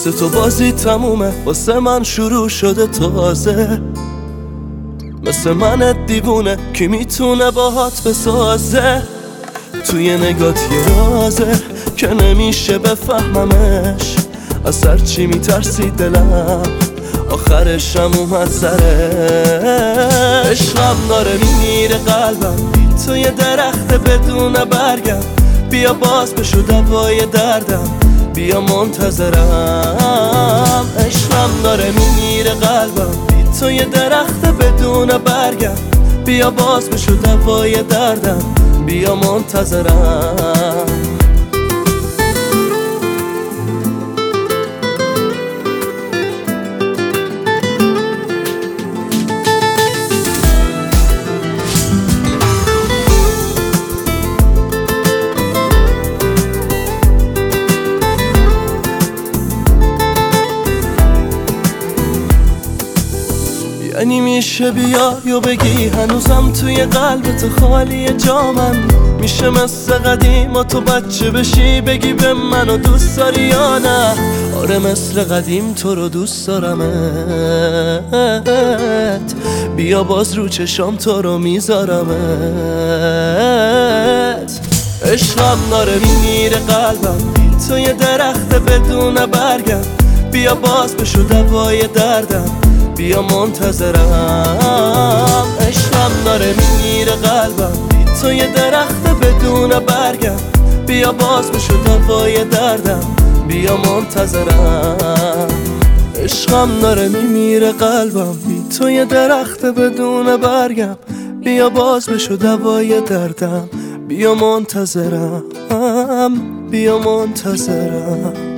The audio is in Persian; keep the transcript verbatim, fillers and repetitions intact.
واسه تو بازی تمومه، واسه من شروع شده تازه. مثل من دیوونه کی میتونه باهات بسازه؟ توی نگات یه رازه که نمیشه بفهممش. از هر چی میترسی دلم آخرشم اومد سره. عشقم داره میمیره قلبم، بی تو یه درخت بدون برگم. بیا باز بشو دوای دردم، بیا منتظرم. عشقم داره میمیره قلبم، بی تو یه درخت بدون برگم. بیا باز بشو دوای دردم، بیا منتظرم. یعنی میشه بیا یا بگی هنوزم توی قلبت خالی جامم؟ میشه مثل قدیم و تو بچه بشی بگی به منو دوست داری یا نه؟ آره مثل قدیم تو رو دوست دارمت. بیا باز رو چشام تو رو میذارمت. عشقم داره میمیره قلبم، بی تو یه درخت بدون برگم. بیا باز بشو دوای دردم، بیا منتظرم. عشقم داره میمیره قلبم، بی تو یه درخت بدون برگم. بیا باز بشو دوای دردم، بیا منتظرم. عشقم داره میمیره قلبم، بی تو یه درخت بدون برگم. بیا باز بشو دوای دردم، بیا منتظرم، بیا منتظرم.